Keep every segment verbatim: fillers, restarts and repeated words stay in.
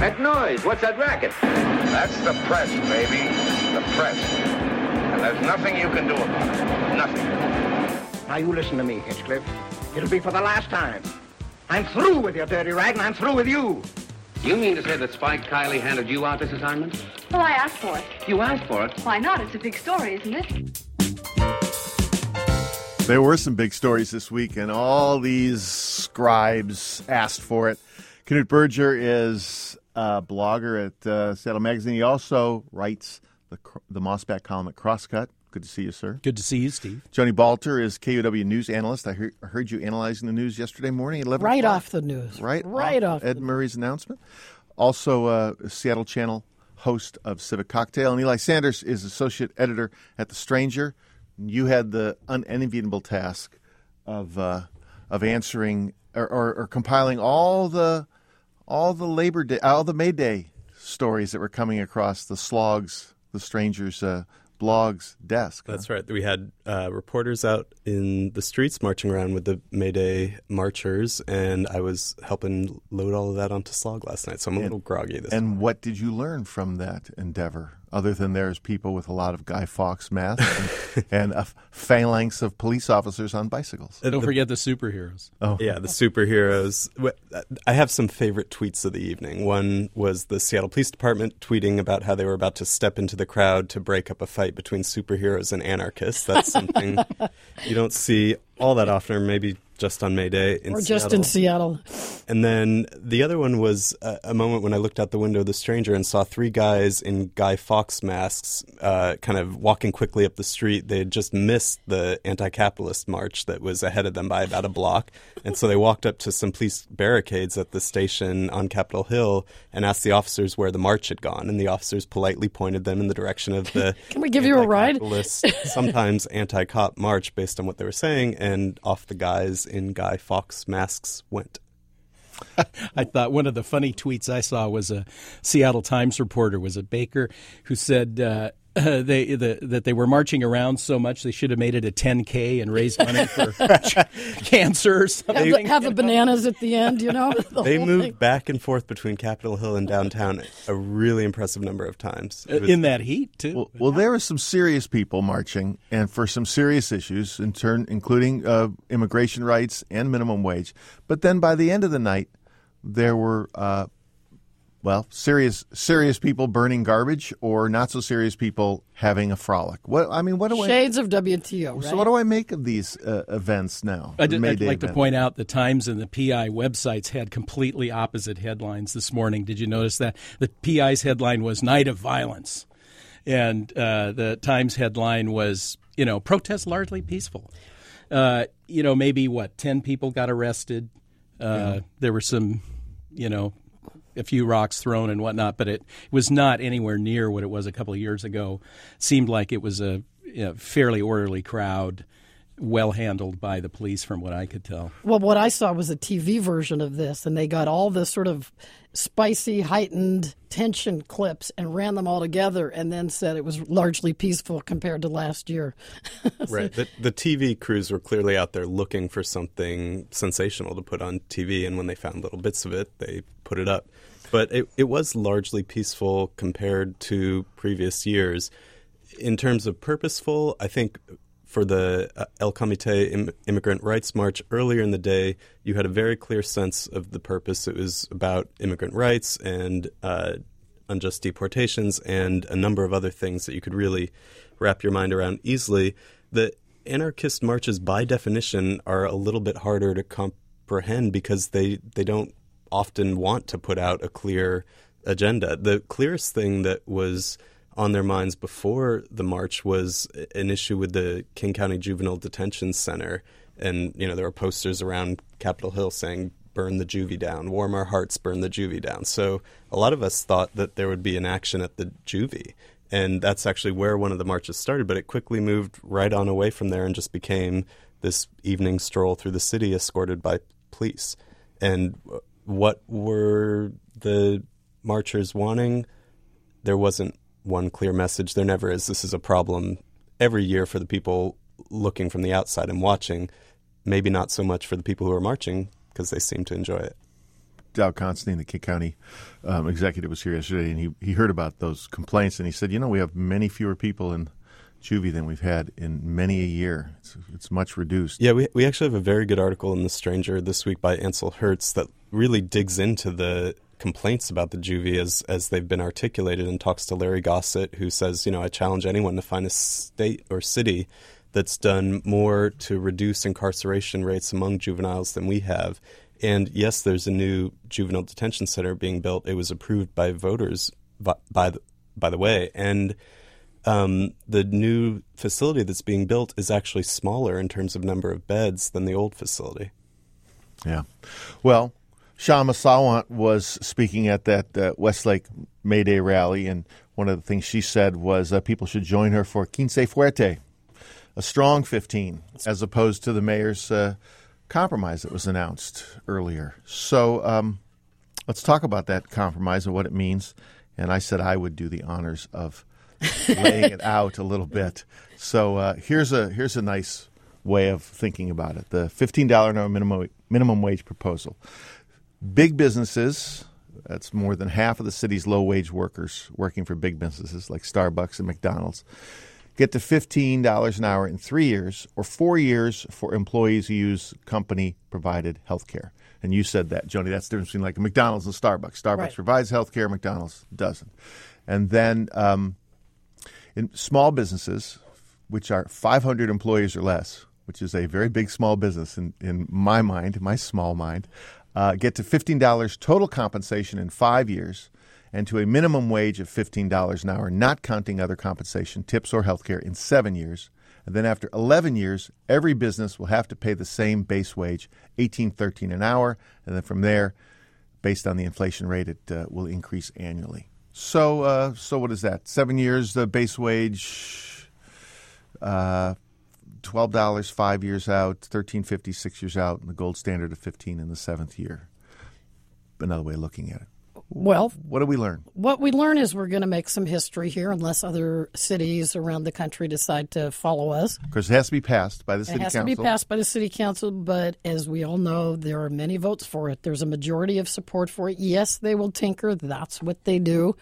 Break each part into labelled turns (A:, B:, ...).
A: That noise, what's that racket?
B: That's the press, baby. The press. And there's nothing you can do about it. Nothing.
A: Now you listen to me, Hinchcliffe. It'll be for the last time. I'm through with your dirty rag, and I'm through with you.
C: You mean to say that Spike Kiley handed you out this assignment?
D: Well, I asked for it.
C: You asked for it?
D: Why not? It's a big story, isn't it?
E: There were some big stories this week, and all these scribes asked for it. Knut Berger is a blogger at uh, Seattle Magazine. He also writes the the Mossback column at Crosscut. Good to see you, sir.
F: Good to see you, Steve.
E: Joni Balter is K U W News analyst. I heard, heard you analyzing the news yesterday morning at eleven
G: Right
E: o'clock.
G: off the news.
E: Right,
G: right off.
E: off Ed Murray's announcement. Also, uh, Seattle Channel host of Civic Cocktail. And Eli Sanders is associate editor at The Stranger. You had the unenviable task of uh, of answering or, or, or compiling all the all the Labor Day, all the May Day stories that were coming across the Slogs, The Stranger's uh, blog's desk.
H: That's
E: huh?
H: right. We had uh, reporters out in the streets marching around with the May Day marchers, and I was helping load all of that onto Slog last night, so I'm a
E: and,
H: little groggy this
E: And
H: morning.
E: what did you learn from that endeavor, other than there's people with a lot of Guy Fawkes masks and, and a phalanx of police officers on bicycles?
F: Don't the, forget the superheroes.
E: Oh,
H: yeah, the superheroes. I have some favorite tweets of the evening. One was the Seattle Police Department tweeting about how they were about to step into the crowd to break up a fight between superheroes and anarchists. That's something you don't see all that often, or maybe just on May Day in
G: or
H: Seattle.
G: just in Seattle.
H: And then the other one was a, a moment when I looked out the window of The Stranger and saw three guys in Guy Fawkes masks uh, kind of walking quickly up the street. They had just missed the anti-capitalist march that was ahead of them by about a block. And so they walked up to some police barricades at the station on Capitol Hill and asked the officers where the march had gone. And the officers politely pointed them in the direction of the
G: Can we give you a ride?
H: sometimes anti-cop march based on what they were saying. And off the guys in Guy Fawkes masks went.
F: I thought one of the funny tweets I saw was a Seattle Times reporter, was a baker, who said uh, uh, they the, that they were marching around so much they should have made it a ten K and raised money for cancer or something.
G: Have the, have the bananas at the end, you know? The
H: they moved
G: thing.
H: back and forth between Capitol Hill and downtown a really impressive number of times.
F: Was, in that heat, too.
E: Well, well, there were some serious people marching, and for some serious issues, in turn, including uh, immigration rights and minimum wage. But then by the end of the night, there were, uh, well, serious serious people burning garbage, or not so serious people having a frolic. What I mean, what do
G: Shades
E: I,
G: of W T O, right?
E: So what do I make of these uh, events now?
F: I did, I'd like
E: event?
F: to point out the Times and the P I websites had completely opposite headlines this morning. Did you notice that? The P I's headline was Night of Violence, and uh, the Times headline was, you know, protests largely peaceful. Uh, you know, maybe, what, ten people got arrested. Uh, yeah. There were some, you know, a few rocks thrown and whatnot, but it was not anywhere near what it was a couple of years ago. It seemed like it was a you know, fairly orderly crowd, well handled by the police from what I could tell.
G: Well, what I saw was a T V version of this, and they got all the sort of spicy, heightened tension clips and ran them all together and then said it was largely peaceful compared to last year.
H: Right. The, the T V crews were clearly out there looking for something sensational to put on T V, and when they found little bits of it, they put it up. But it, it was largely peaceful compared to previous years. In terms of purposeful, I think for the El Comité Im- Immigrant Rights March earlier in the day, you had a very clear sense of the purpose. It was about immigrant rights and uh, unjust deportations and a number of other things that you could really wrap your mind around easily. The anarchist marches, by definition, are a little bit harder to comprehend because they, they don't often want to put out a clear agenda. The clearest thing that was on their minds before the march was an issue with the King County Juvenile Detention Center. And, you know, there were posters around Capitol Hill saying, burn the juvie down, warm our hearts, burn the juvie down. So a lot of us thought that there would be an action at the juvie. And that's actually where one of the marches started. But it quickly moved right on away from there and just became this evening stroll through the city escorted by police. And what were the marchers wanting? There wasn't one clear message. There never is. This is a problem every year for the people looking from the outside and watching. Maybe not so much for the people who are marching because they seem to enjoy it.
E: Dow Constantine, the King County um, executive, was here yesterday, and he, he heard about those complaints, and he said, you know, we have many fewer people in juvie than we've had in many a year. It's, it's much reduced.
H: Yeah, we we actually have a very good article in The Stranger this week by Ansel Hertz that really digs into the complaints about the juvie as as they've been articulated, and talks to Larry Gossett, who says, you know, I challenge anyone to find a state or city that's done more to reduce incarceration rates among juveniles than we have. And yes, there's a new juvenile detention center being built. It was approved by voters, by the, by the way. And um, the new facility that's being built is actually smaller in terms of number of beds than the old facility.
E: Yeah. Well, Kshama Sawant was speaking at that uh, Westlake May Day rally, and one of the things she said was uh, people should join her for Quince Fuerte, a strong fifteen, as opposed to the mayor's uh, compromise that was announced earlier. So um, let's talk about that compromise and what it means. And I said I would do the honors of laying it out a little bit. So uh, here's a here's a nice way of thinking about it. The fifteen dollars an hour minimum minimum wage proposal. Big businesses, that's more than half of the city's low-wage workers working for big businesses like Starbucks and McDonald's, get to fifteen dollars an hour in three years or four years for employees who use company-provided health care. And you said that, Joni. That's the difference between like a McDonald's and Starbucks. Starbucks right. provides health care, McDonald's doesn't. And then um, in small businesses, which are five hundred employees or less, which is a very big small business in, in my mind, my small mind, uh, get to fifteen dollars total compensation in five years and to a minimum wage of fifteen dollars an hour, not counting other compensation, tips, or health care in seven years. And then after eleven years, every business will have to pay the same base wage, eighteen thirteen an hour. And then from there, based on the inflation rate, it uh, will increase annually. So uh, so what is that? Seven years, the base wage, uh, twelve dollars, five years out, thirteen fifty, six years out, and the gold standard of fifteen in the seventh year. Another way of looking at it.
G: Well,
E: what do we learn?
G: What we learn is we're going to make some history here unless other cities around the country decide to follow us.
E: Because it has to be passed by the city council.
G: It has council. to be passed by the city council, but as we all know, there are many votes for it. There's a majority of support for it. Yes, they will tinker. That's what they do.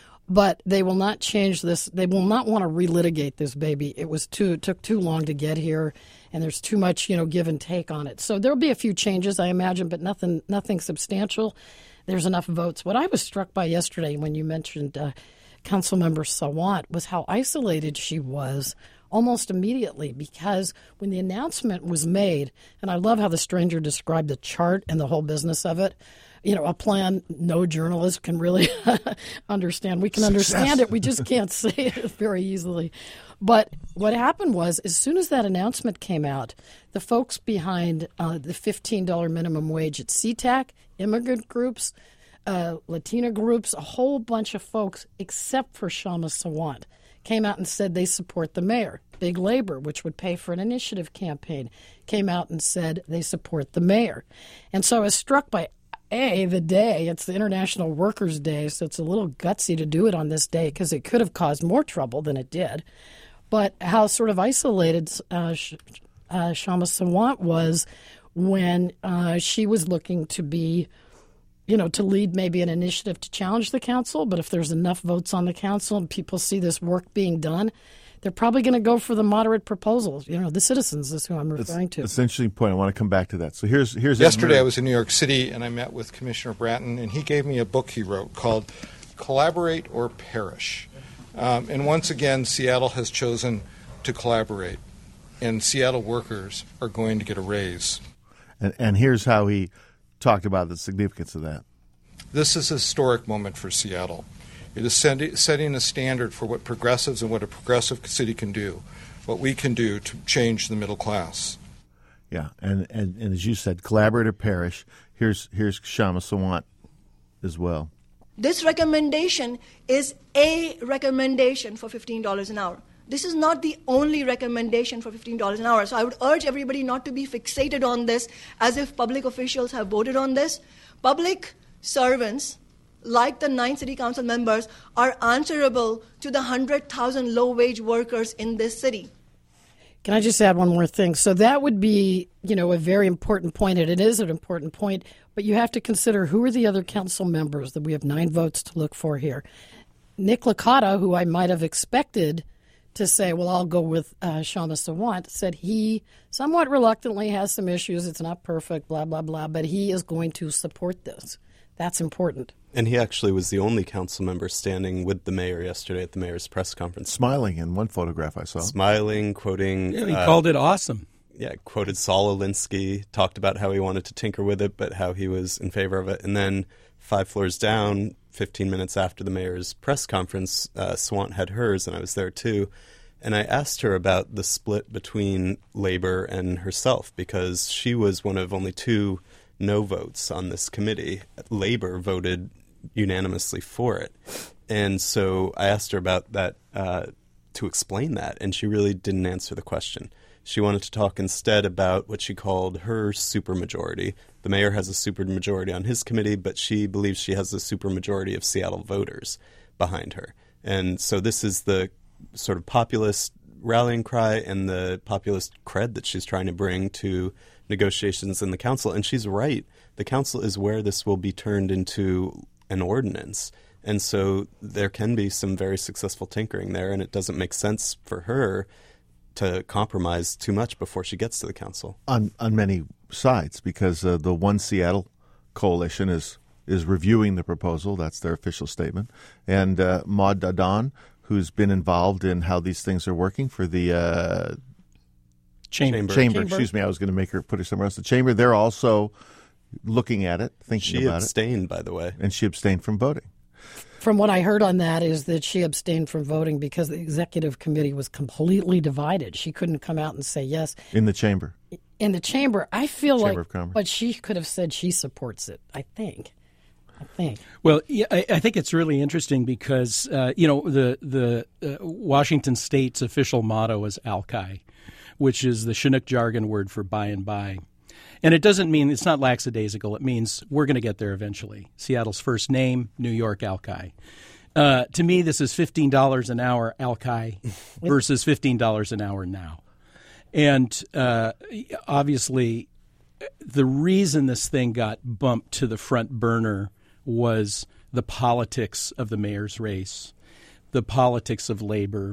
G: But they will not change this. They will not want to relitigate this baby. It was too it took too long to get here, and there's too much, you know, give and take on it. So there'll be a few changes, I imagine, but nothing nothing substantial. There's enough votes. What I was struck by yesterday when you mentioned uh, Councilmember Sawant was how isolated she was almost immediately, because when the announcement was made, and I love how the Stranger described the chart and the whole business of it, you know, a plan no journalist can really understand. We can Success. understand it. We just can't say it very easily. But what happened was, as soon as that announcement came out, the folks behind uh, the fifteen dollars minimum wage at C TAC, immigrant groups, uh, Latina groups, a whole bunch of folks, except for Kshama Sawant, came out and said they support the mayor. Big Labor, which would pay for an initiative campaign, came out and said they support the mayor. And so I was struck by A, the day. It's the International Workers' Day, so it's a little gutsy to do it on this day because it could have caused more trouble than it did. But how sort of isolated uh, Sh- uh, Kshama Sawant was when uh, she was looking to be, you know, to lead maybe an initiative to challenge the council. But if there's enough votes on the council and people see this work being done, they're probably going to go for the moderate proposals. You know, the citizens is who I'm referring
E: it's,
G: to.
E: It's an interesting point. I want to come back to that. So here's here's
I: yesterday I was in New York City and I met with Commissioner Bratton, and he gave me a book he wrote called Collaborate or Perish. Um, and once again, Seattle has chosen to collaborate, and Seattle workers are going to get a raise.
E: And, and here's how he talked about the significance of that.
I: This is a historic moment for Seattle. It is setting a standard for what progressives and what a progressive city can do, what we can do to change the middle class.
E: Yeah, and, and, and as you said, collaborate or perish. Here's, here's Kshama Sawant as well.
J: This recommendation is a recommendation for fifteen dollars an hour. This is not the only recommendation for fifteen dollars an hour. So I would urge everybody not to be fixated on this as if public officials have voted on this. Public servants, like the nine city council members, are answerable to the one hundred thousand low-wage workers in this city.
G: Can I just add one more thing? So that would be, you know, a very important point, and it is an important point, but you have to consider who are the other council members that we have nine votes to look for here. Nick Licata, who I might have expected to say, well, I'll go with uh, Kshama Sawant, said he somewhat reluctantly has some issues. It's not perfect, blah, blah, blah, but he is going to support this. That's important.
H: And he actually was the only council member standing with the mayor yesterday at the mayor's press conference.
E: Smiling in one photograph I saw.
H: Smiling, quoting.
F: Yeah, he
H: uh,
F: called it awesome.
H: Yeah, quoted Saul Alinsky, talked about how he wanted to tinker with it, but how he was in favor of it. And then five floors down, fifteen minutes after the mayor's press conference, uh, Sawant had hers, and I was there too. And I asked her about the split between Labor and herself, because she was one of only two no votes on this committee. Labor voted unanimously for it. And so I asked her about that uh, to explain that, and she really didn't answer the question. She wanted to talk instead about what she called her supermajority. The mayor has a supermajority on his committee, but she believes she has a supermajority of Seattle voters behind her. And so this is the sort of populist rallying cry and the populist cred that she's trying to bring to negotiations in the council. And she's right. The council is where this will be turned into an ordinance. And so there can be some very successful tinkering there, and it doesn't make sense for her to compromise too much before she gets to the council.
E: On on many sides, because uh, the One Seattle coalition is is reviewing the proposal. That's their official statement. And uh, Maud Adon, who's been involved in how these things are working for the uh,
F: Chamber.
E: Chamber,
G: Chamber.
E: excuse me, I was going to make her put her somewhere else. The Chamber, they're also looking at it, thinking
H: She
E: about
H: abstained,
E: it.
H: by the way.
E: And she abstained from voting.
G: From what I heard on that is that she abstained from voting because the executive committee was completely divided. She couldn't come out and say yes.
E: In the Chamber.
G: In the Chamber, I feel
E: Chamber
G: like,
E: of Commerce.
G: but she could have said she supports it, I think. I think.
F: Well, yeah, I, I think it's really interesting because, uh, you know, the, the uh, Washington State's official motto is Alki, which is the Chinook jargon word for by and by. And it doesn't mean, it's not lackadaisical. It means we're going to get there eventually. Seattle's first name, New York, Alki. Uh, to me, this is fifteen dollars an hour Alki versus fifteen dollars an hour now. And uh, obviously, the reason this thing got bumped to the front burner was the politics of the mayor's race, the politics of labor,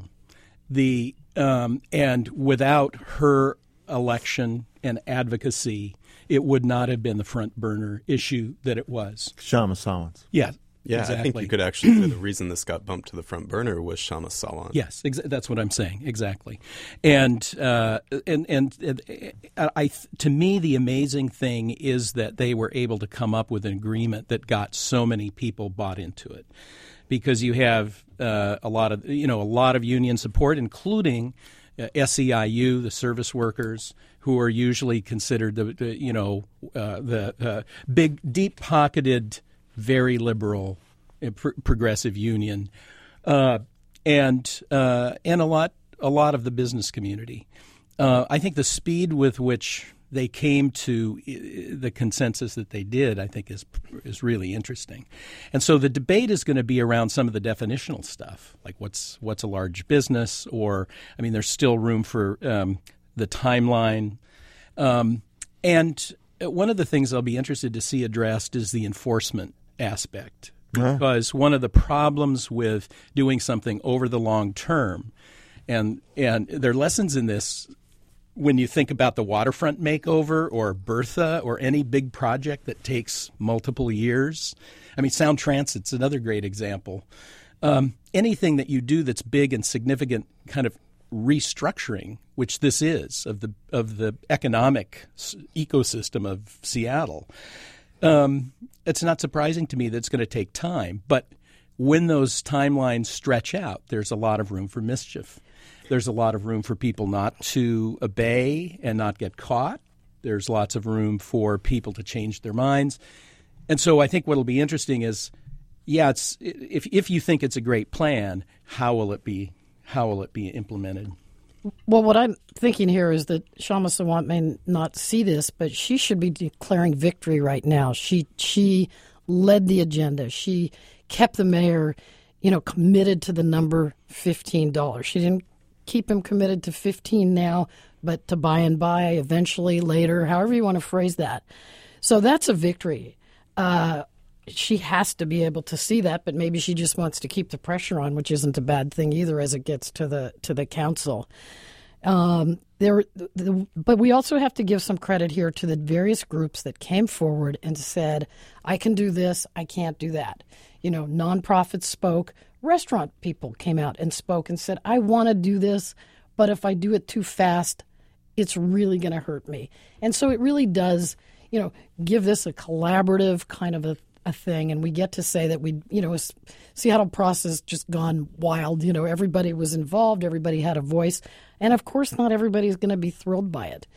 F: the um, and without her election and advocacy, it would not have been the front burner issue that it was.
E: Kshama Sawant.
F: Yeah,
H: Yeah,
F: exactly.
H: I think you could actually say the reason this got bumped to the front burner was Kshama Sawant.
F: Yes, ex- that's what I'm saying. Exactly, and uh, and and, and I, to me, the amazing thing is that they were able to come up with an agreement that got so many people bought into it, because you have uh, a lot of you know a lot of union support, including uh, S E I U, the service workers, who are usually considered the, the you know uh, the uh, big, deep-pocketed, very liberal, uh, pr- progressive union, uh, and uh, and a lot a lot of the business community. Uh, I think the speed with which they came to the consensus that they did, I think, is is really interesting. And so the debate is going to be around some of the definitional stuff, like what's what's a large business, or I mean, there's still room for um, the timeline. Um, and one of the things I'll be interested to see addressed is the enforcement aspect, because one of the problems with doing something over the long term, and and there are lessons in this when you think about the waterfront makeover or Bertha or any big project that takes multiple years. I mean, Sound Transit's another great example. Um, anything that you do that's big and significant kind of restructuring, which this is, of the of the economic ecosystem of Seattle, um, it's not surprising to me that it's going to take time. But when those timelines stretch out, there's a lot of room for mischief. There's a lot of room for people not to obey and not get caught. There's lots of room for people to change their minds. And so I think what will be interesting is, yeah, it's if if you think it's a great plan, how will it be how will it be implemented?
G: Well, what I'm thinking here is that Kshama Sawant may not see this, but she should be declaring victory right now. She she led the agenda. She kept the mayor, you know, committed to the number fifteen dollars. She didn't keep him committed to fifteen now, but to by and by, eventually, later, however you want to phrase that. So that's a victory. Uh, she has to be able to see that, but maybe she just wants to keep the pressure on, which isn't a bad thing either as it gets to the to the council. Um, there, the, but we also have to give some credit here to the various groups that came forward and said, I can do this, I can't do that. You know, nonprofits spoke, restaurant people came out and spoke and said, I want to do this, but if I do it too fast, it's really going to hurt me. And so it really does, you know, give this a collaborative kind of a, a thing. And we get to say that we, you know, Seattle process just gone wild. You know, everybody was involved. Everybody had a voice. And of course, not everybody's going to be thrilled by it.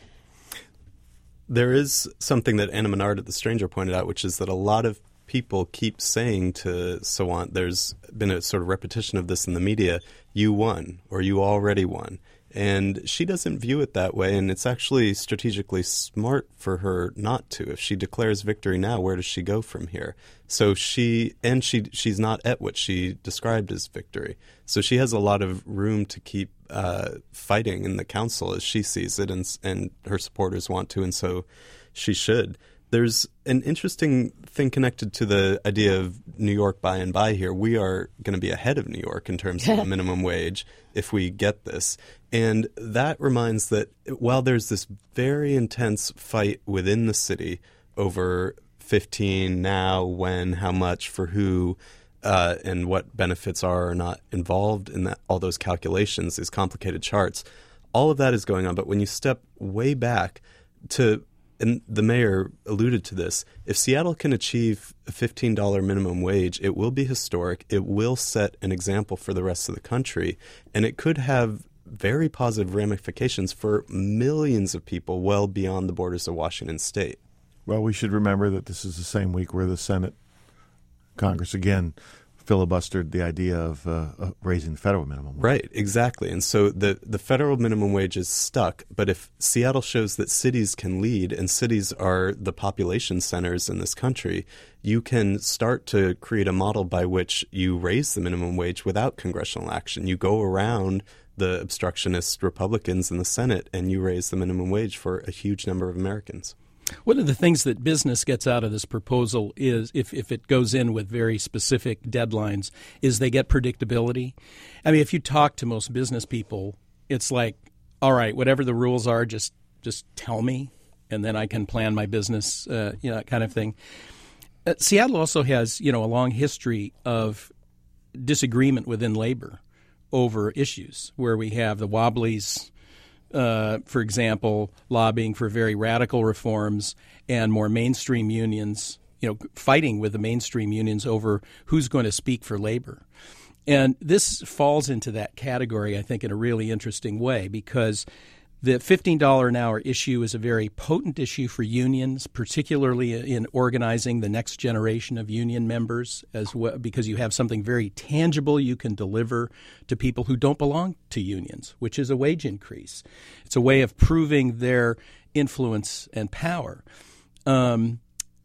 H: There is something that Anna Menard at The Stranger pointed out, which is that a lot of people keep saying to Sawant, there's been a sort of repetition of this in the media, you won or you already won. And she doesn't view it that way, and it's actually strategically smart for her not to. If she declares victory now, where does she go from here? So she, and she she's not at what she described as victory. So she has a lot of room to keep uh, fighting in the council as she sees it, and and her supporters want to, and so she should. There's an interesting thing connected to the idea of New York by and by here. We are going to be ahead of New York in terms of the minimum wage if we get this. And that reminds that while there's this very intense fight within the city over fifteen, now, when, how much, for who, uh, and what benefits are or not involved in that, all those calculations, these complicated charts, all of that is going on. But when you step way back to, and the mayor alluded to this, if Seattle can achieve a fifteen dollars minimum wage, it will be historic. It will set an example for the rest of the country, and it could have very positive ramifications for millions of people well beyond the borders of Washington state.
E: Well, we should remember that this is the same week where the Senate, Congress again, filibustered the idea of uh, uh, raising the federal minimum wage.
H: Right, exactly. And so the, the federal minimum wage is stuck, but if Seattle shows that cities can lead, and cities are the population centers in this country, you can start to create a model by which you raise the minimum wage without congressional action. You go around the obstructionist Republicans in the Senate and you raise the minimum wage for a huge number of Americans.
F: One of the things that business gets out of this proposal is, if, if it goes in with very specific deadlines, is they get predictability. I mean, if you talk to most business people, it's like, all right, whatever the rules are, just just tell me, and then I can plan my business, uh, you know, that kind of thing. Uh, Seattle also has, you know, a long history of disagreement within labor over issues, where we have the Wobblies, Uh, for example, lobbying for very radical reforms, and more mainstream unions, you know, fighting with the mainstream unions over who's going to speak for labor. And this falls into that category, I think, in a really interesting way, because the fifteen dollars an hour issue is a very potent issue for unions, particularly in organizing the next generation of union members, as well, because you have something very tangible you can deliver to people who don't belong to unions, which is a wage increase. It's a way of proving their influence and power. Um,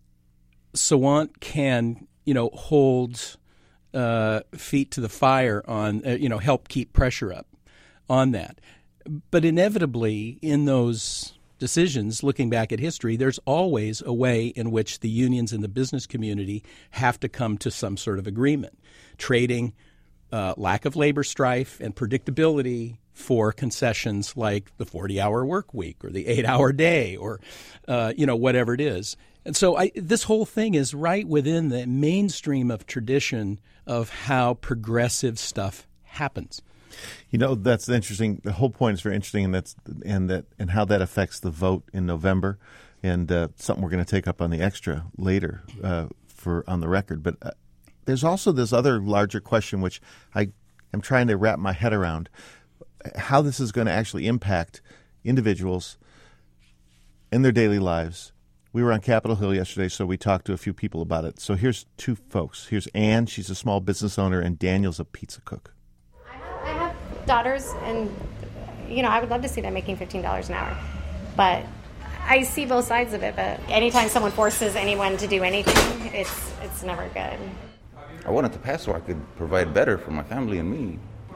F: Sawant can, you know, hold uh, feet to the fire on, uh, you know, help keep pressure up on that. But inevitably, in those decisions, looking back at history, there's always a way in which the unions and the business community have to come to some sort of agreement, trading uh, lack of labor strife and predictability for concessions like the forty-hour work week or the eight-hour day, or uh, you know, whatever it is. And so I, this whole thing is right within the mainstream of tradition of how progressive stuff happens.
E: You know, that's interesting. The whole point is very interesting, and that's and that and how that affects the vote in November, and uh, something we're going to take up on the extra later uh, for on the record. But uh, there's also this other larger question, which I am trying to wrap my head around, how this is going to actually impact individuals in their daily lives. We were on Capitol Hill yesterday, so we talked to a few people about it. So here's two folks. Here's Ann. She's a small business owner, and Daniel's a pizza cook.
K: I have daughters, and, you know, I would love to see them making fifteen dollars an hour. But I see both sides of it. But anytime someone forces anyone to do anything, it's it's never good.
L: I wanted to pass so I could provide better for my family and me.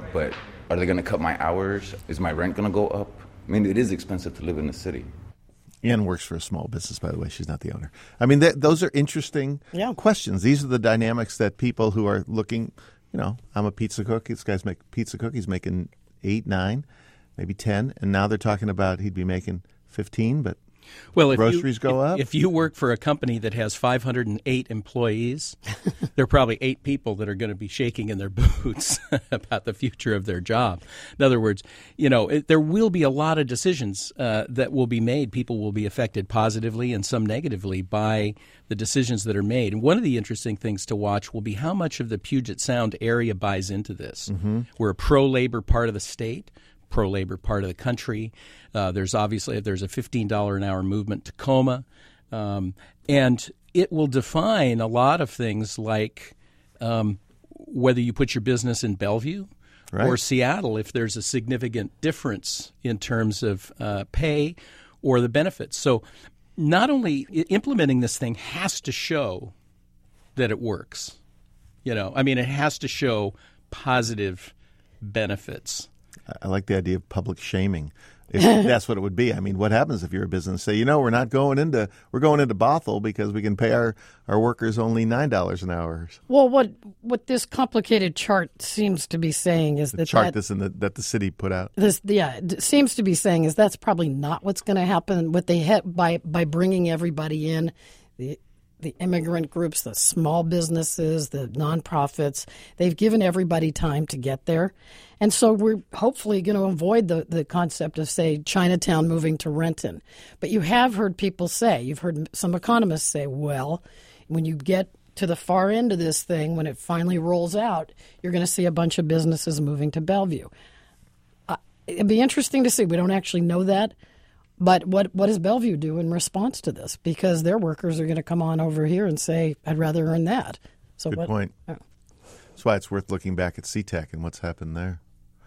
L: but are they going to cut my hours? Is my rent going to go up? I mean, it is expensive to live in the city.
E: Ann works for a small business, by the way. She's not the owner. I mean, th- those are interesting yeah. questions. These are the dynamics that people who are looking, you know, I'm a pizza cook. This guy's making pizza cookies, making eight, nine, maybe ten. And now they're talking about he'd be making fifteen, but
F: well, if
E: groceries
F: you,
E: go
F: if,
E: up.
F: If you work for a company that has five hundred eight employees, there are probably eight people that are going to be shaking in their boots about the future of their job. In other words, you know, it, there will be a lot of decisions uh, that will be made. People will be affected positively and some negatively by the decisions that are made. And one of the interesting things to watch will be how much of the Puget Sound area buys into this. Mm-hmm. We're a pro-labor part of the state, pro-labor part of the country. Uh, there's obviously there's a fifteen dollars an hour movement, Tacoma, um, and it will define a lot of things like um, whether you put your business in Bellevue right. or Seattle, if there's a significant difference in terms of uh, pay or the benefits. So not only implementing this thing has to show that it works. You know, I mean, it has to show positive benefits.
E: I like the idea of public shaming. If that's what it would be. I mean, what happens if you're a business? Say, you know, we're not going into we're going into Bothell because we can pay our, our workers only nine dollars an hour.
G: Well, what what this complicated chart seems to be saying is
E: the
G: that
E: chart
G: that,
E: this in the, that the city put out.
G: This yeah, it seems to be saying is that's probably not what's going to happen. What they had by by bringing everybody in, the the immigrant groups, the small businesses, the nonprofits, they've given everybody time to get there. And so we're hopefully going to avoid the, the concept of, say, Chinatown moving to Renton. But you have heard people say, you've heard some economists say, well, when you get to the far end of this thing, when it finally rolls out, you're going to see a bunch of businesses moving to Bellevue. Uh, it'd be interesting to see. We don't actually know that. But what, what does Bellevue do in response to this? Because their workers are going to come on over here and say, I'd rather earn that. So
E: Good
G: what,
E: point.
G: Oh.
E: That's why it's worth looking back at SeaTac and what's happened there.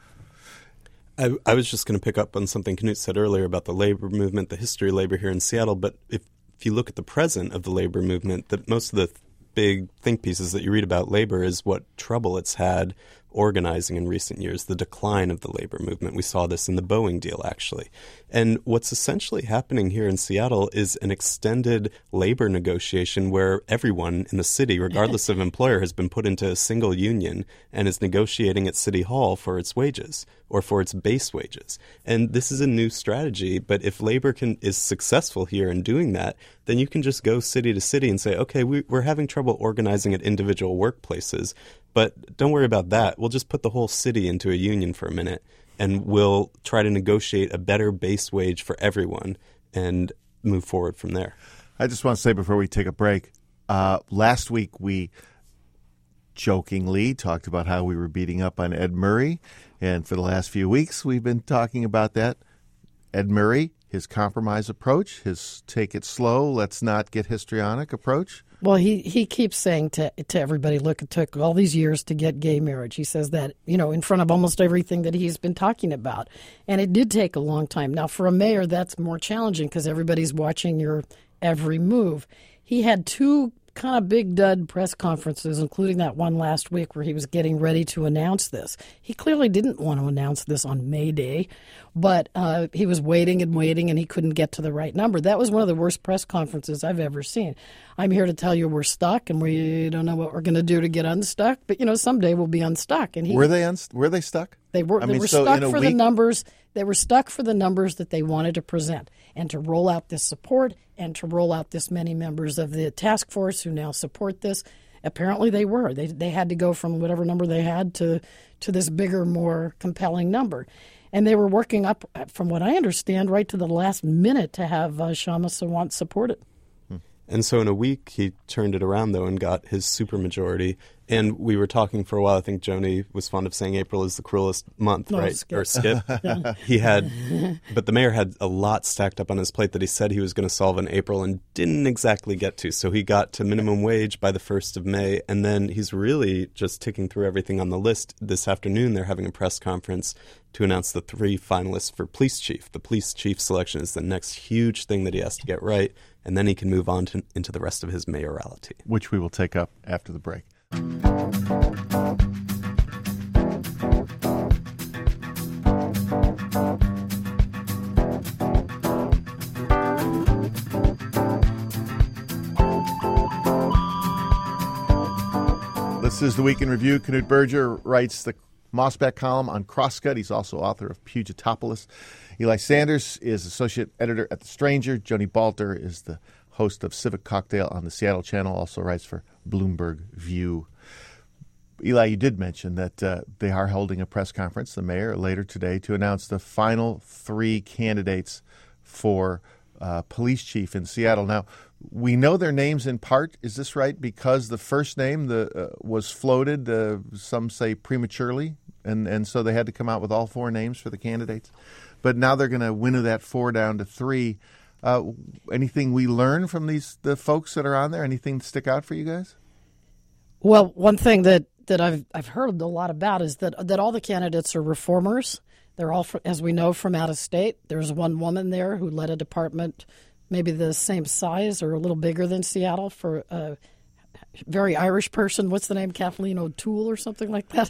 H: I, I was just going to pick up on something Knut said earlier about the labor movement, the history of labor here in Seattle. But if, if you look at the present of the labor movement, that most of the th- big think pieces that you read about labor is what trouble it's had organizing in recent years, the decline of the labor movement. We saw this in the Boeing deal, actually. And what's essentially happening here in Seattle is an extended labor negotiation where everyone in the city, regardless of employer, has been put into a single union and is negotiating at City Hall for its wages or for its base wages. And this is a new strategy, but if labor can is successful here in doing that, then you can just go city to city and say, okay, we, we're having trouble organizing at individual workplaces, but don't worry about that. We'll just put the whole city into a union for a minute, and we'll try to negotiate a better base wage for everyone and move forward from there.
E: I just want to say before we take a break, uh, last week we jokingly talked about how we were beating up on Ed Murray, and for the last few weeks we've been talking about that. Ed Murray, his compromise approach, his take it slow, let's not get histrionic approach.
G: Well, he, he keeps saying to to everybody, look, it took all these years to get gay marriage. He says that, you know, in front of almost everything that he's been talking about. And it did take a long time. Now, for a mayor, that's more challenging because everybody's watching your every move. He had two kind of big dud press conferences, including that one last week where he was getting ready to announce this. He clearly didn't want to announce this on May Day, but uh, he was waiting and waiting, and he couldn't get to the right number. That was one of the worst press conferences I've ever seen. I'm here to tell you we're stuck, and we don't know what we're going to do to get unstuck, but, you know, someday we'll be unstuck. And he,
E: Were they un- were they stuck?
G: They were,
E: I
G: they
E: mean,
G: were
E: so
G: stuck
E: in a
G: for
E: week-
G: the numbers. They were stuck for the numbers that they wanted to present and to roll out this support and to roll out this many members of the task force who now support this. Apparently they were. They they had to go from whatever number they had to, to this bigger, more compelling number. And they were working up, from what I understand, right to the last minute to have uh, Kshama Sawant supported.
H: And so in a week, he turned it around, though, and got his supermajority. And we were talking for a while. I think Joni was fond of saying April is the cruelest month,
G: no,
H: right?
G: Skip.
H: Or Skip.
G: Yeah.
H: He had, but the mayor had a lot stacked up on his plate that he said he was going to solve in April and didn't exactly get to. So he got to minimum wage by the first of May. And then he's really just ticking through everything on the list. This afternoon, they're having a press conference to announce the three finalists for police chief. The police chief selection is the next huge thing that he has to get right. And then he can move on to, into the rest of his mayoralty.
E: Which we will take up after the break. This is the Week in Review. Knut Berger writes the Mossback column on Crosscut. He's also author of Pugitopolis. Eli Sanders is associate editor at The Stranger. Joni Balter is the host of Civic Cocktail on the Seattle Channel, also writes for Bloomberg View. Eli, you did mention that uh, they are holding a press conference, the mayor, later today to announce the final three candidates for uh, police chief in Seattle. Now, we know their names in part, is this right, because the first name the uh, was floated, uh, some say prematurely, and, and so they had to come out with all four names for the candidates. But now they're going to winnow that four down to three. Uh, anything we learn from these the folks that are on there? Anything stick out for you guys?
G: Well, one thing that, that I've I've heard a lot about is that that all the candidates are reformers. They're all, from, as we know, from out of state. There's one woman there who led a department maybe the same size or a little bigger than Seattle for a very Irish person. What's the name? Kathleen O'Toole or something like that.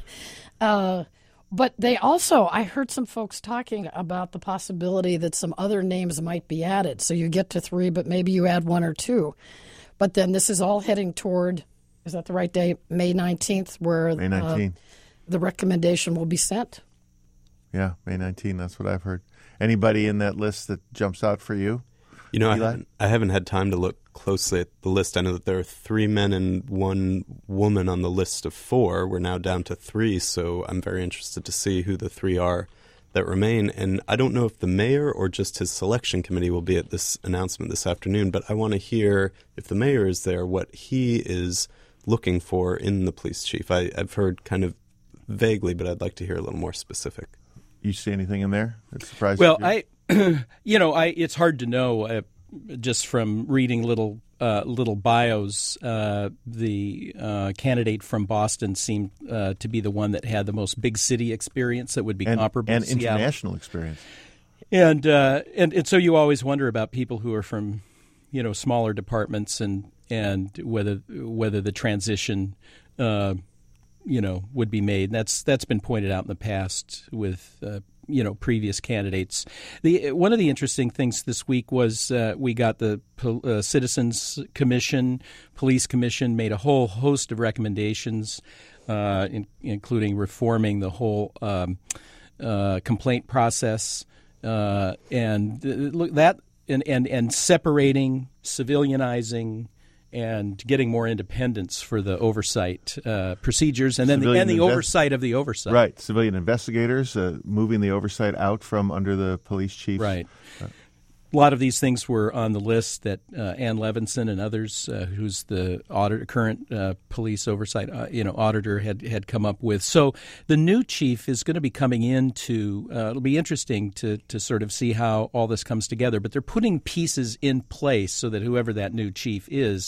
G: Uh, but they also, I heard some folks talking about the possibility that some other names might be added. So you get to three, but maybe you add one or two. But then this is all heading toward, is that the right day? May nineteenth, where
E: May nineteenth.
G: Uh, the recommendation will be sent.
E: Yeah, May nineteenth. That's what I've heard. Anybody in that list that jumps out for you?
H: You know, I haven't, I haven't had time to look closely at the list. I know that there are three men and one woman on the list of four. We're now down to three, so I'm very interested to see who the three are that remain. And I don't know if the mayor or just his selection committee will be at this announcement this afternoon, but I want to hear, if the mayor is there, what he is looking for in the police chief. I, I've heard kind of vaguely, but I'd like to hear a little more specific.
E: You see anything in there that surprised
F: well,
E: you?
F: Well, I... you know, I it's hard to know uh, just from reading little uh, little bios. Uh, the uh, candidate from Boston seemed uh, to be the one that had the most big city experience that would be
E: and,
F: comparable
E: and
F: to Seattle.
E: international experience.
F: And, uh, and and so you always wonder about people who are from, you know, smaller departments and and whether whether the transition, uh, you know, would be made. And that's that's been pointed out in the past with. Uh, you know, previous candidates. The one of the interesting things this week was uh, we got the uh, Citizens Commission, Police Commission made a whole host of recommendations, uh, in, including reforming the whole um, uh, complaint process, uh, and look that and, and and separating, civilianizing, and getting more independence for the oversight uh, procedures, and then the, and the invest- oversight of the oversight.
E: Right, civilian investigators, uh, moving the oversight out from under the police chief.
F: Right.
E: Uh,
F: A lot of these things were on the list that uh, Ann Levinson and others, uh, who's the auditor, current uh, police oversight, uh, you know, auditor, had had come up with. So the new chief is going to be coming into. Uh, it'll be interesting to to sort of see how all this comes together. But they're putting pieces in place so that whoever that new chief is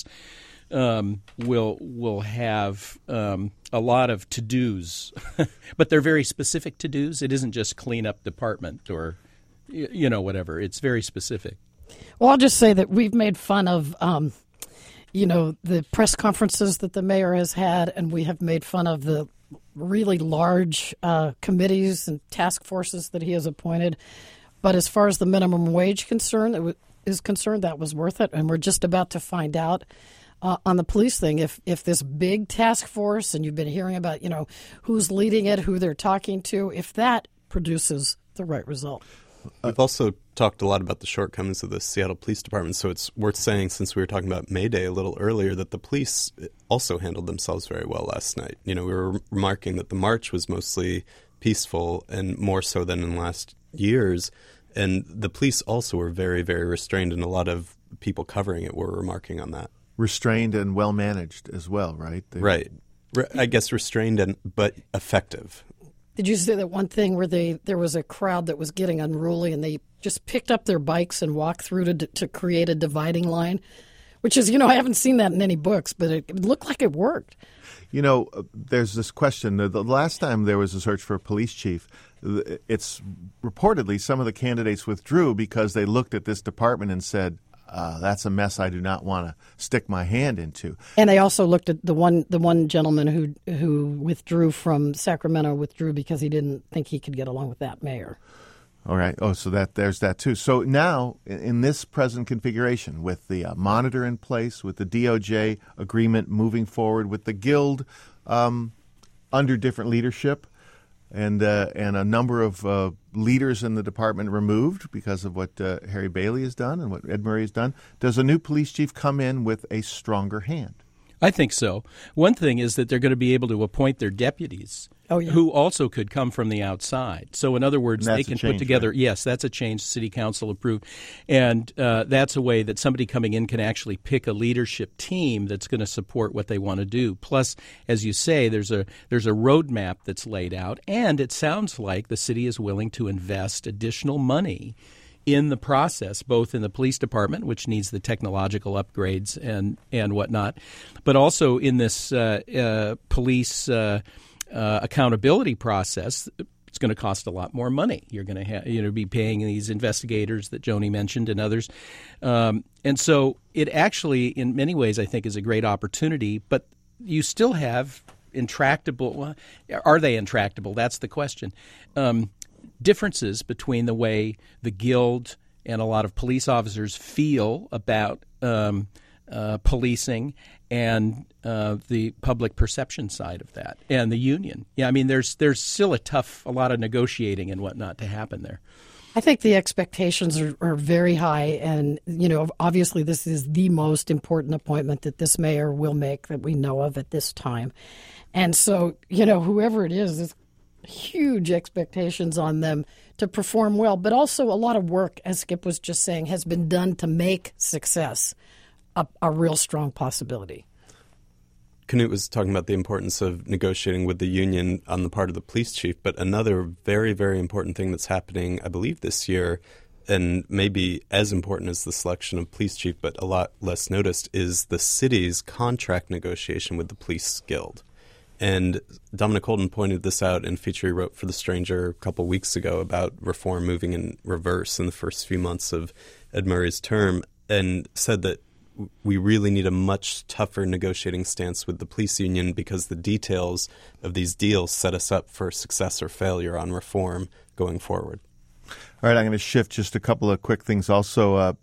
F: um, will will have um, a lot of to dos, but they're very specific to dos. It isn't just clean up department or. You know, whatever. It's very specific.
G: Well, I'll just say that we've made fun of, um, you know, the press conferences that the mayor has had, and we have made fun of the really large uh, committees and task forces that he has appointed. But as far as the minimum wage concern it w- is concerned, that was worth it. And we're just about to find out uh, on the police thing if if this big task force, and you've been hearing about, you know, who's leading it, who they're talking to, if that produces the right result.
H: We've also talked a lot about the shortcomings of the Seattle Police Department, so it's worth saying, since we were talking about May Day a little earlier, that the police also handled themselves very well last night. You know, we were remarking that the march was mostly peaceful and more so than in last years, and the police also were very, very restrained, and a lot of people covering it were remarking on that.
E: Restrained and well managed as well, right? They
H: right. Re- I guess restrained and but effective.
G: Did you see that one thing where they there was a crowd that was getting unruly and they just picked up their bikes and walked through to to create a dividing line, which is, you know, I haven't seen that in any books, but it, it looked like it worked.
E: You know, there's this question. The last time there was a search for a police chief, it's reportedly some of the candidates withdrew because they looked at this department and said, Uh, that's a mess I do not want to stick my hand into.
G: And they also looked at the one the one gentleman who who withdrew from Sacramento withdrew because he didn't think he could get along with that mayor.
E: All right. Oh, so that there's that too. So now, in, in this present configuration, with the uh, monitor in place, with the D O J agreement moving forward, with the Guild um, under different leadership, and uh, and a number of uh, leaders in the department removed because of what uh, Harry Bailey has done and what Ed Murray has done, does a new police chief come in with a stronger hand?
F: I think so. One thing is that they're going to be able to appoint their deputies,
G: oh, yeah.
F: who also could come from the outside. So, in other words, they can
E: change,
F: put together.
E: right?
F: Yes, that's a change City Council approved, and uh, that's a way that somebody coming in can actually pick a leadership team that's going to support what they want to do. Plus, as you say, there's a there's a roadmap that's laid out, and it sounds like the city is willing to invest additional money in the process, both in the police department, which needs the technological upgrades and, and whatnot, but also in this uh, uh, police uh, uh, accountability process. It's going to cost a lot more money. You're going to ha- you know be paying these investigators that Joni mentioned and others, um, and so it actually, in many ways, I think, is a great opportunity. But you still have intractable. Well, are they intractable? That's the question. Um, differences between the way the Guild and a lot of police officers feel about um, uh, policing and uh, the public perception side of that, and the union. Yeah, I mean, there's there's still a tough, a lot of negotiating and whatnot to happen there.
G: I think the expectations are, are very high, and you know, obviously, this is the most important appointment that this mayor will make that we know of at this time, and so you know, whoever it is, there's huge expectations on them to perform well, but also a lot of work, as Skip was just saying, has been done to make success a, a real strong possibility.
H: Knut was talking about the importance of negotiating with the union on the part of the police chief, but another very, very important thing that's happening, I believe, this year, and maybe as important as the selection of police chief, but a lot less noticed, is the city's contract negotiation with the police guild. And Dominic Holden pointed this out in a feature he wrote for The Stranger a couple weeks ago about reform moving in reverse in the first few months of Ed Murray's term, and said that we really need a much tougher negotiating stance with the police union because the details of these deals set us up for success or failure on reform going forward.
E: All right, I'm going to shift just a couple of quick things. Also, uh,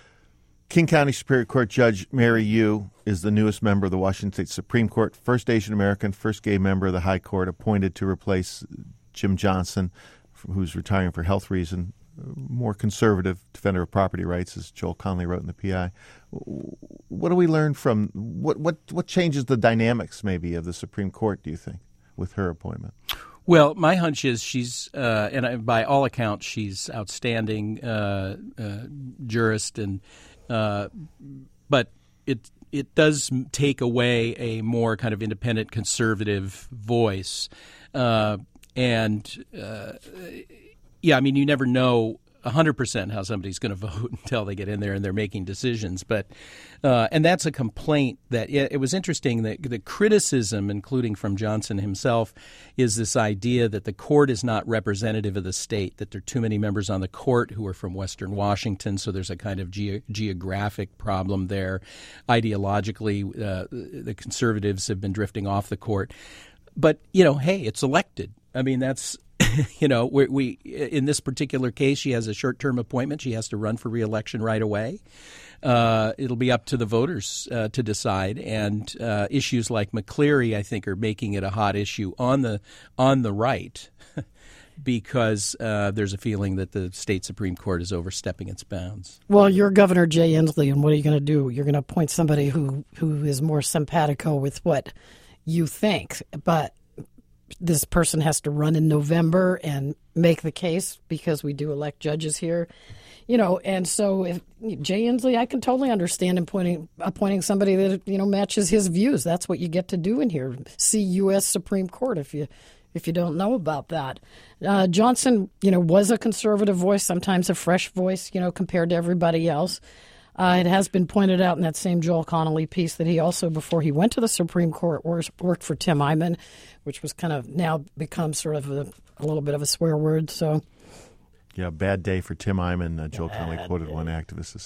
E: King County Superior Court Judge Mary Yu is the newest member of the Washington State Supreme Court, first Asian American, first gay member of the High Court, appointed to replace Jim Johnson, who's retiring for health reason. More conservative defender of property rights, as Joel Connolly wrote in the P I. What do we learn from what what what changes the dynamics maybe of the Supreme Court, do you think, with her appointment?
F: Well, my hunch is she's, uh, and I, by all accounts, she's outstanding uh, uh, jurist, and uh, but it it does take away a more kind of independent conservative voice, uh, and uh, yeah, I mean, you never know one hundred percent how somebody's going to vote until they get in there and they're making decisions. But uh, and that's a complaint that it, it was interesting that the criticism, including from Johnson himself, is this idea that the court is not representative of the state, that there are too many members on the court who are from Western Washington. So there's a kind of ge- geographic problem there. Ideologically, uh, the conservatives have been drifting off the court. But, you know, hey, it's elected. I mean, that's. You know, we, we in this particular case, she has a short-term appointment. She has to run for re-election right away. Uh, it'll be up to the voters uh, to decide. And uh, issues like McCleary, I think, are making it a hot issue on the on the right because uh, there's a feeling that the state Supreme Court is overstepping its bounds.
G: Well, you're Governor Jay Inslee, and what are you going to do? You're going to appoint somebody who, who is more simpatico with what you think, but this person has to run in November and make the case because we do elect judges here, you know. And so, if Jay Inslee, I can totally understand appointing appointing somebody that you know matches his views. That's what you get to do in here. See U S Supreme Court if you if you don't know about that. Uh, Johnson, you know, was a conservative voice, sometimes a fresh voice, you know, compared to everybody else. Uh, it has been pointed out in that same Joel Connolly piece that he also, before he went to the Supreme Court, worked for Tim Eyman, which was kind of now become sort of a, a little bit of a swear word. So,
E: yeah, bad day for Tim Eyman. Uh, Joel Connolly quoted one activist as saying.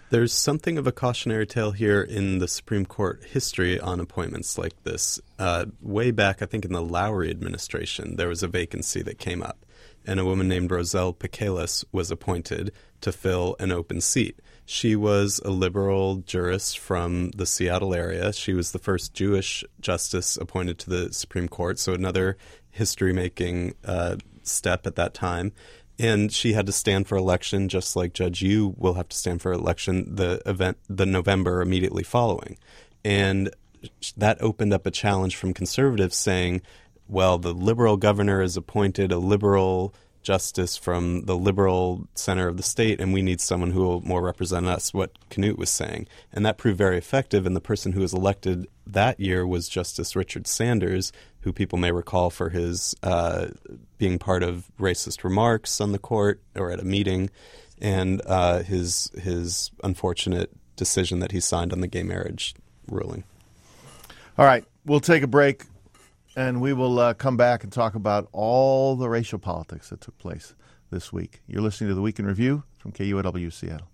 H: There's something of a cautionary tale here in the Supreme Court history on appointments like this. Uh, way back, I think in the Lowry administration, there was a vacancy that came up, and a woman named Roselle Picalis was appointed to fill an open seat. She was a liberal jurist from the Seattle area. She was the first Jewish justice appointed to the Supreme Court, so another history-making uh, step at that time. And she had to stand for election, just like Judge Yu will have to stand for election the event, the November immediately following. And that opened up a challenge from conservatives saying, well, the liberal governor is appointed a liberal justice from the liberal center of the state, and we need someone who will more represent us, what Knut was saying. And that proved very effective, and the person who was elected that year was Justice Richard Sanders, who people may recall for his uh, being part of racist remarks on the court or at a meeting, and uh, his his unfortunate decision that he signed on the gay marriage ruling.
E: All right, we'll take a break. And we will uh, come back and talk about all the racial politics that took place this week. You're listening to The Week in Review from K U O W Seattle.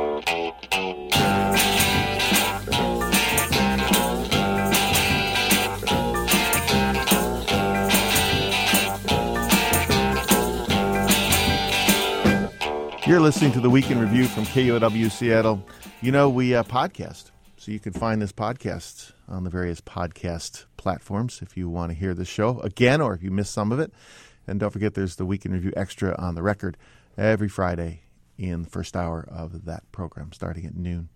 E: You're listening to The Week in Review from K U O W Seattle. You know, we uh, podcast, so you can find this podcast on the various podcast platforms if you want to hear the show again or if you missed some of it. And don't forget there's the Week in Review Extra on the record every Friday in the first hour of that program starting at noon.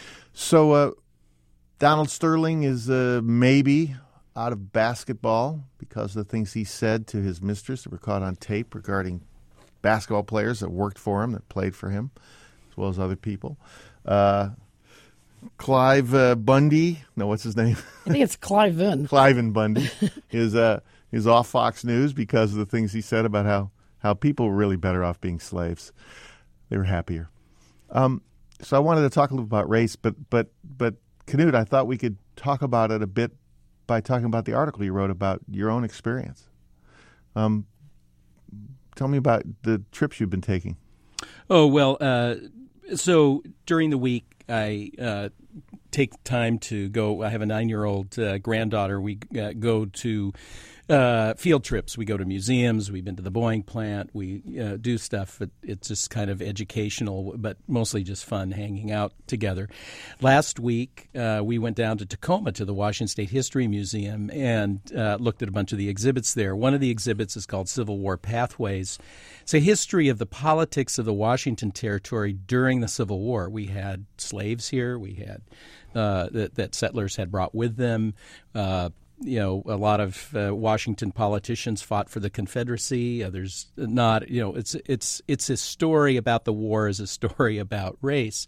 E: So uh, Donald Sterling is uh, maybe out of basketball because of the things he said to his mistress that were caught on tape regarding basketball players that worked for him, that played for him, as well as other people. Uh Clive uh, Bundy, no, what's his name?
G: I think it's Cliven.
E: Cliven Bundy is uh, is off Fox News because of the things he said about how, how people were really better off being slaves. They were happier. Um, so I wanted to talk a little about race, but but but Knut, I thought we could talk about it a bit by talking about the article you wrote about your own experience. Um, tell me about the trips you've been taking.
F: Oh well, uh, so during the week. I uh, take time to go. I have a nine-year-old uh, granddaughter. We uh, go to uh, field trips. We go to museums. We've been to the Boeing plant. We uh, do stuff. It, it's just kind of educational, but mostly just fun hanging out together. Last week, uh, we went down to Tacoma to the Washington State History Museum and uh, looked at a bunch of the exhibits there. One of the exhibits is called Civil War Pathways. It's a history of the politics of the Washington Territory during the Civil War. We had slaves here. We had uh, that, that settlers had brought with them. Uh, you know, a lot of uh, Washington politicians fought for the Confederacy. Others not. You know, it's it's it's a story about the war as a story about race.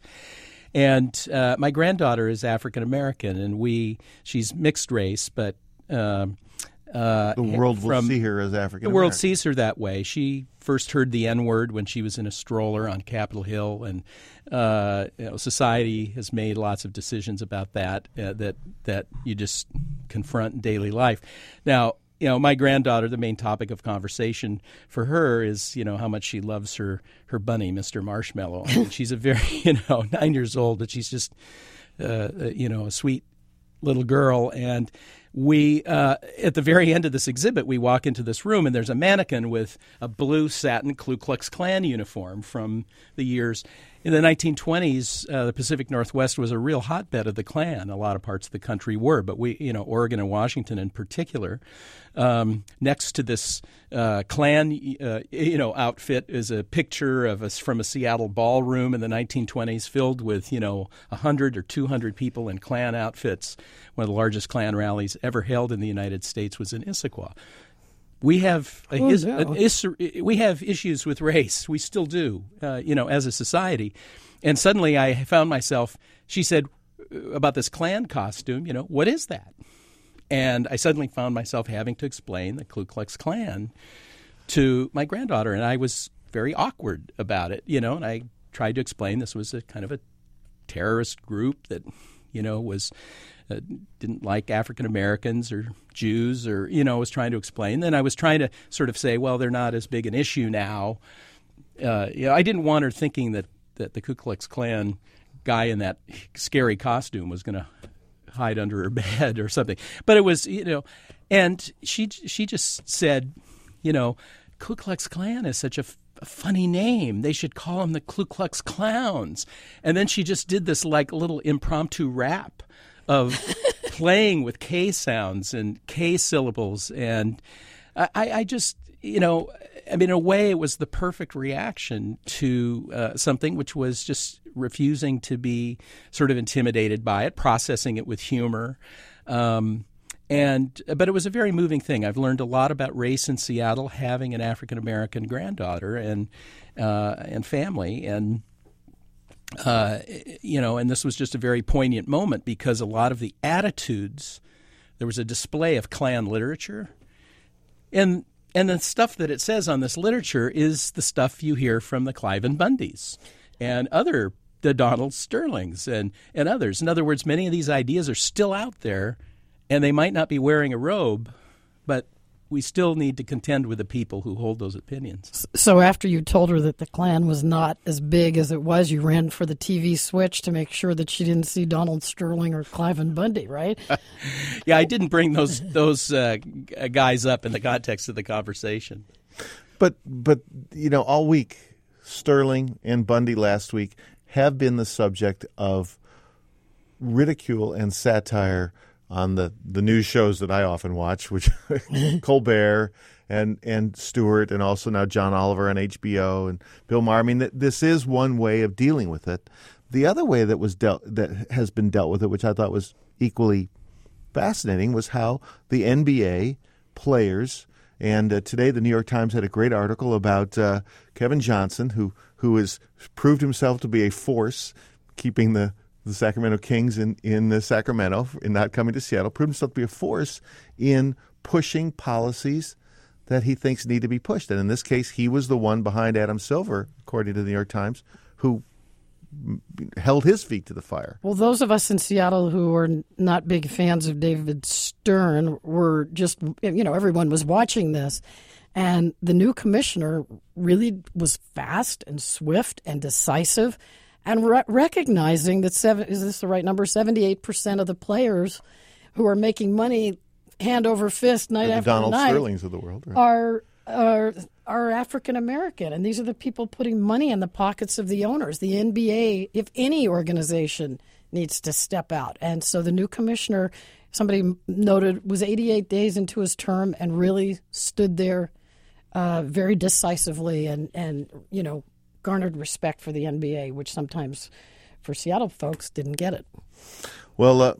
F: And uh, my granddaughter is African American, and we she's mixed race, but. Um, Uh,
E: the world will
F: from,
E: see her as African American.
F: The world sees her that way. She first heard the N-word when she was in a stroller on Capitol Hill, and uh, you know, society has made lots of decisions about that uh, that that you just confront in daily life. Now, you know, my granddaughter, the main topic of conversation for her is, you know, how much she loves her her bunny, Mister Marshmallow. I mean, she's a very, you know, nine years old, but she's just, uh, you know, a sweet little girl. And we, uh, at the very end of this exhibit, we walk into this room and there's a mannequin with a blue satin Ku Klux Klan uniform from the years. In the nineteen twenties, uh, the Pacific Northwest was a real hotbed of the Klan. A lot of parts of the country were, but we, you know, Oregon and Washington in particular. Um, next to this uh, Klan, uh, you know, outfit is a picture of us from a Seattle ballroom in the nineteen twenties, filled with, you know, a hundred or two hundred people in Klan outfits. One of the largest Klan rallies ever held in the United States was in Issaquah. We have a
G: oh,
F: his,
G: no.
F: an is, we have issues with race. We still do, uh, you know, as a society. And suddenly I found myself, she said about this Klan costume, you know, what is that? And I suddenly found myself having to explain the Ku Klux Klan to my granddaughter. And I was very awkward about it, you know, and I tried to explain this was a kind of a terrorist group that, you know, was uh, didn't like African Americans or Jews or, you know, was trying to explain. Then I was trying to sort of say, well, they're not as big an issue now. Uh, you know, I didn't want her thinking that, that the Ku Klux Klan guy in that scary costume was going to hide under her bed or something. But it was, you know, and she she just said, you know, Ku Klux Klan is such a, f- a funny name. They should call them the Ku Klux Clowns. And then she just did this like little impromptu rap of playing with K sounds and K syllables. And I, I just, you know, I mean, in a way, it was the perfect reaction to uh, something which was just refusing to be sort of intimidated by it, processing it with humor. Um, and but it was a very moving thing. I've learned a lot about race in Seattle, having an African-American granddaughter and uh, and family. And, uh, you know, and this was just a very poignant moment because a lot of the attitudes, there was a display of Klan literature. And And the stuff that it says on this literature is the stuff you hear from the Cliven Bundys and other, the Donald Sterlings and, and others. In other words, many of these ideas are still out there, and they might not be wearing a robe, but we still need to contend with the people who hold those opinions.
G: So after you told her that the Klan was not as big as it was, you ran for the T V switch to make sure that she didn't see Donald Sterling or Cliven Bundy, right?
F: Yeah, I didn't bring those those uh, guys up in the context of the conversation.
E: But, but you know, all week, Sterling and Bundy last week have been the subject of ridicule and satire on the, the news shows that I often watch, which Colbert and and Stewart, and also now John Oliver on H B O and Bill Maher. I mean, th- this is one way of dealing with it. The other way that was dealt that has been dealt with it, which I thought was equally fascinating, was how the N B A players. And uh, today, the New York Times had a great article about uh, Kevin Johnson, who who has proved himself to be a force, keeping the the Sacramento Kings in, in uh, Sacramento, in not coming to Seattle, proved himself to be a force in pushing policies that he thinks need to be pushed. And in this case, he was the one behind Adam Silver, according to the New York Times, who held his feet to the fire.
G: Well, those of us in Seattle who are not big fans of David Stern were just, you know, everyone was watching this. And the new commissioner really was fast and swift and decisive, and re- recognizing that, seven, is this the right number, seventy-eight percent of the players who are making money hand over fist night
E: the
G: after
E: Donald
G: night
E: Sterlings of the world, right?
G: are are are African American, and these are the people putting money in the pockets of the owners. The N B A, if any organization, needs to step out. And so the new commissioner, somebody noted, was eighty-eight days into his term and really stood there uh, very decisively and, and, you know, garnered respect for the N B A, which sometimes for Seattle folks didn't get it.
E: Well, uh,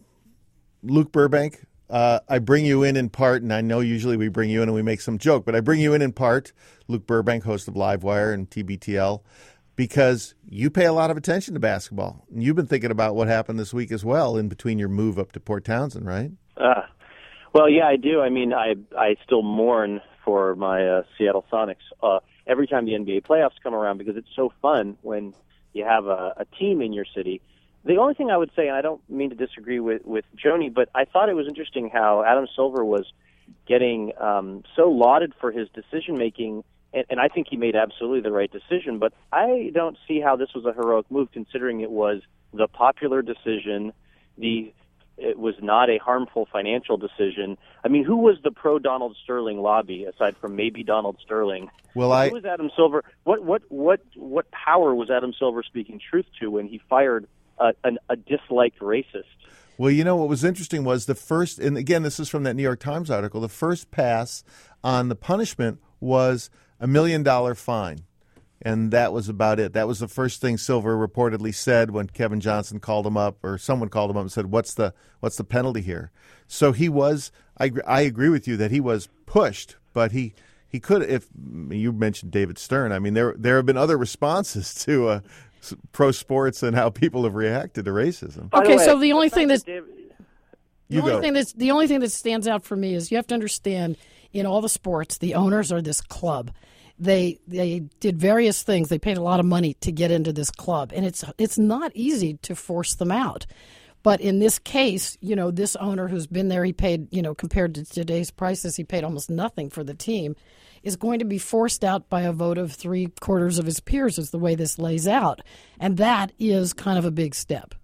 E: Luke Burbank, uh, I bring you in in part, and I know usually we bring you in and we make some joke, but I bring you in in part, Luke Burbank, host of Livewire and T B T L, because you pay a lot of attention to basketball. And you've been thinking about what happened this week as well in between your move up to Port Townsend, right?
M: Uh, well, yeah, I do. I mean, I I still mourn for my uh, Seattle Sonics uh, every time the N B A playoffs come around, because it's so fun when you have a, a team in your city. The only thing I would say, and I don't mean to disagree with, with Joni, but I thought it was interesting how Adam Silver was getting um, so lauded for his decision-making, and, and I think he made absolutely the right decision, but I don't see how this was a heroic move, considering it was the popular decision, the it was not a harmful financial decision. I mean, who was the pro-Donald Sterling lobby, aside from maybe Donald Sterling?
E: Well, I...
M: Who was Adam Silver? What, what, what, what power was Adam Silver speaking truth to when he fired a, an, a disliked racist?
E: Well, you know, what was interesting was the first, and again, this is from that New York Times article, the first pass on the punishment was a million dollar fine. And that was about it. That was the first thing Silver reportedly said when Kevin Johnson called him up, or someone called him up and said, what's the what's the penalty here? So he was, I, I agree with you that he was pushed, but he, he could, if you mentioned David Stern, I mean, there there have been other responses to uh, pro sports and how people have reacted to racism.
G: Okay, so the only thing that's the
E: You
G: only
E: go.
G: thing that's the only thing that stands out for me is you have to understand, in all the sports, the owners are this club. They they did various things. They paid a lot of money to get into this club, and it's it's not easy to force them out. But in this case, you know, this owner who's been there, he paid, you know, compared to today's prices, he paid almost nothing for the team, is going to be forced out by a vote of three quarters of his peers is the way this lays out. And that is kind of a big step.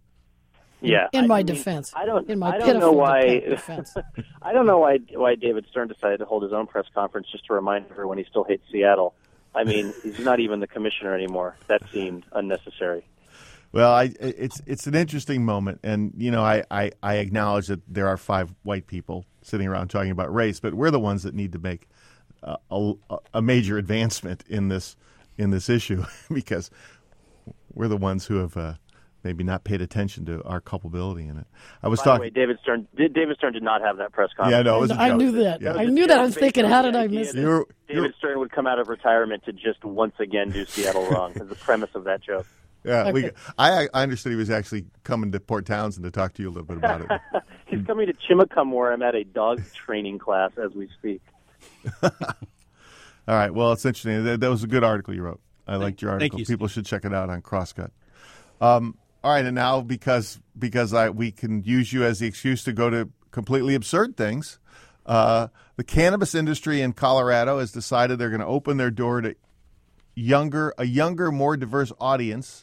M: Yeah.
G: In
M: I
G: my
M: mean,
G: defense.
M: I don't,
G: in my
M: I don't
G: pitiful
M: know why,
G: defense.
M: I don't know why, why David Stern decided to hold his own press conference just to remind everyone he still hates Seattle. I mean, he's not even the commissioner anymore. That seemed unnecessary.
E: Well, I, it's it's an interesting moment, and you know, I, I, I acknowledge that there are five white people sitting around talking about race, but we're the ones that need to make uh, a, a major advancement in this in this issue because we're the ones who have uh, maybe not paid attention to our culpability in it. I was
M: By
E: talking.
M: the way, David Stern did, David Stern did not have that press conference.
E: Yeah, no, it was a
G: I
E: joke.
G: knew that.
E: Yeah.
G: I knew that. I was thinking, how did I miss it?
E: You're,
M: David
E: you're,
M: Stern would come out of retirement to just once again do Seattle wrong. Is the premise of that joke.
E: Yeah,
G: Okay.
E: we, I, I understood he was actually coming to Port Townsend to talk to you a little bit about it.
M: He's coming to Chimacum, where I'm at a dog training class as we speak.
E: All right. Well, it's interesting. That, that was a good article you wrote. I liked your
F: Thank
E: article.
F: you,
E: People should check it out on Crosscut. Um, all right, and now because because I we can use you as the excuse to go to completely absurd things, uh, the cannabis industry in Colorado has decided they're going to open their door to younger a younger, more diverse audience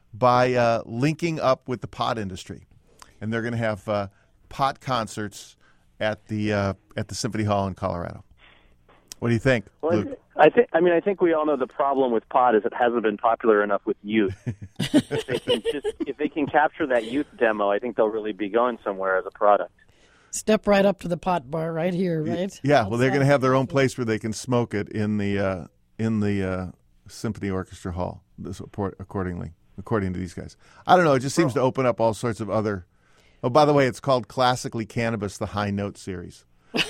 E: by uh, linking up with the pot industry, and they're going to have uh, pot concerts at the uh, at the Symphony Hall in Colorado. What do you think,
M: Well,
E: Luke?
M: I think. I mean, I think we all know the problem with pot is it hasn't been popular enough with youth. if they can just if they can capture that youth demo, I think they'll really be going somewhere as a product.
G: Step right up to the pot bar right here, right?
E: Yeah, well, they're going to have their own place where they can smoke it in the uh, in the uh, Symphony Orchestra Hall. This report accordingly, according to these guys. I don't know. It just seems to open up all sorts of other. Oh, by the way, it's called Classically Cannabis: The High Note Series.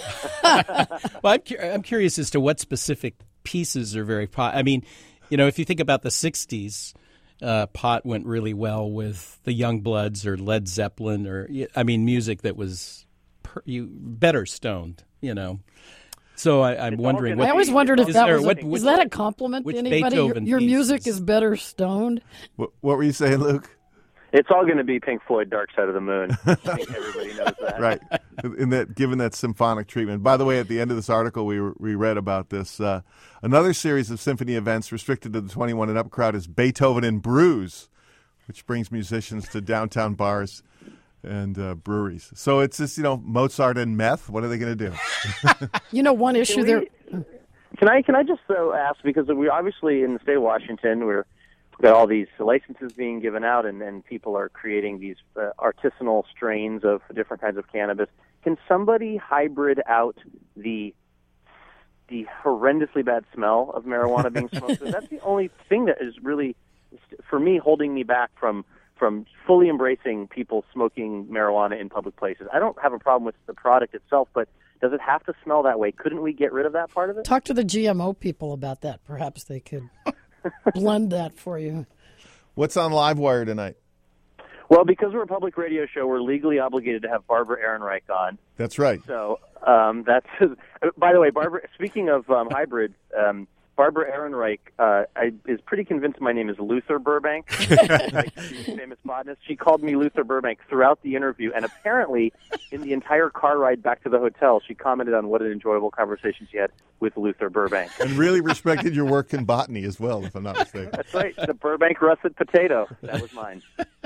F: Well, I'm, cu- I'm curious as to what specific pieces are very pot. I mean, you know, if you think about the sixties, uh, pot went really well with the Youngbloods or Led Zeppelin, or I mean, music that was per, you better stoned. You know, so I, I'm
M: It's
F: wondering.
M: all
F: What,
G: I always wondered if
F: is
G: that
F: there-
G: was a,
F: what-
G: is
F: which-
G: that a compliment
F: which
G: to anybody? Your,
F: Beethoven
G: your music
F: pieces?
G: is better stoned.
E: What, what were you saying, Luke?
M: It's all going to be Pink Floyd, Dark Side of the Moon. I think everybody knows that.
E: Right. In that, given that symphonic treatment. By the way, at the end of this article, we we read about this. Uh, another series of symphony events restricted to the twenty-one and up crowd is Beethoven and Brews, which brings musicians to downtown bars and uh, breweries. So it's just, you know, Mozart and meth. What are they going to do?
G: You know, one issue
M: Can
G: there.
M: we- Can I can I just though ask, because we obviously in the state of Washington we're we've got all these licenses being given out, and, and people are creating these uh, artisanal strains of different kinds of cannabis. Can somebody hybrid out the the horrendously bad smell of marijuana being smoked? Because that's the only thing that is really, for me, holding me back from from fully embracing people smoking marijuana in public places. I don't have a problem with the product itself, but does it have to smell that way? Couldn't we get rid of that part of it?
G: Talk to the G M O people about that. Perhaps they could blend that for you.
E: What's on Livewire tonight?
M: Well, because we're a public radio show, we're legally obligated to have Barbara Ehrenreich on.
E: That's right.
M: So um, that's. By the way, Barbara. Speaking of um, hybrid, um, Barbara Ehrenreich uh, I, is pretty convinced my name is Luther Burbank. Like, she's a famous botanist. She called me Luther Burbank throughout the interview, and apparently, in the entire car ride back to the hotel, she commented on what an enjoyable conversation she had with Luther Burbank.
E: And really respected your work in botany as well, if I'm not mistaken.
M: That's right, the Burbank russet potato. That was mine.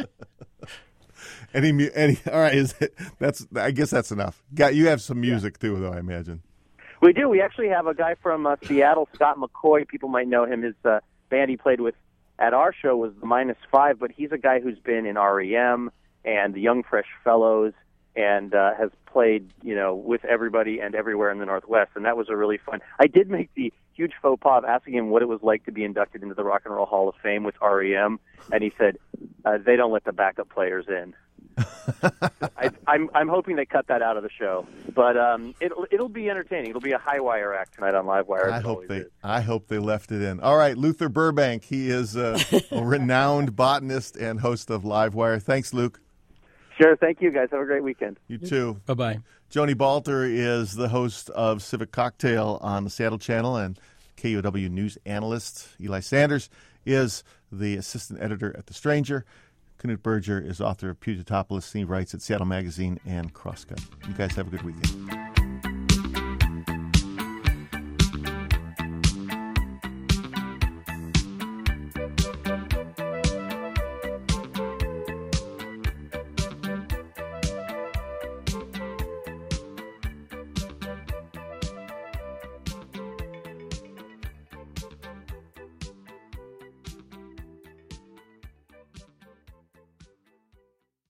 E: Any, mu- any, all right, is it, that's, I guess that's enough. Got, you have some music too, though, I imagine.
M: We do. We actually have a guy from uh, Seattle, Scott McCoy. People might know him. His uh, band he played with at our show was the Minus Five, but he's a guy who's been in R E M and the Young Fresh Fellows and uh, has played, you know, with everybody and everywhere in the Northwest, and that was a really fun. I did make the huge faux pas of asking him what it was like to be inducted into the Rock and Roll Hall of Fame with R E M, and he said uh, they don't let the backup players in. I, I'm I'm hoping they cut that out of the show, but um, it'll it'll be entertaining. It'll be a high wire act tonight on Livewire.
E: I hope they is. I hope they left it in. All right, Luther Burbank. He is a, a renowned botanist and host of Livewire. Thanks, Luke.
M: Sure. Thank you, guys. Have a great weekend.
E: You too.
F: Bye bye.
E: Joni Balter is the host of Civic Cocktail on the Seattle Channel, and K U O W news analyst Eli Sanders is the assistant editor at The Stranger. Knut Berger is author of Pugitopolis. He writes at Seattle Magazine and Crosscut. You guys have a good weekend.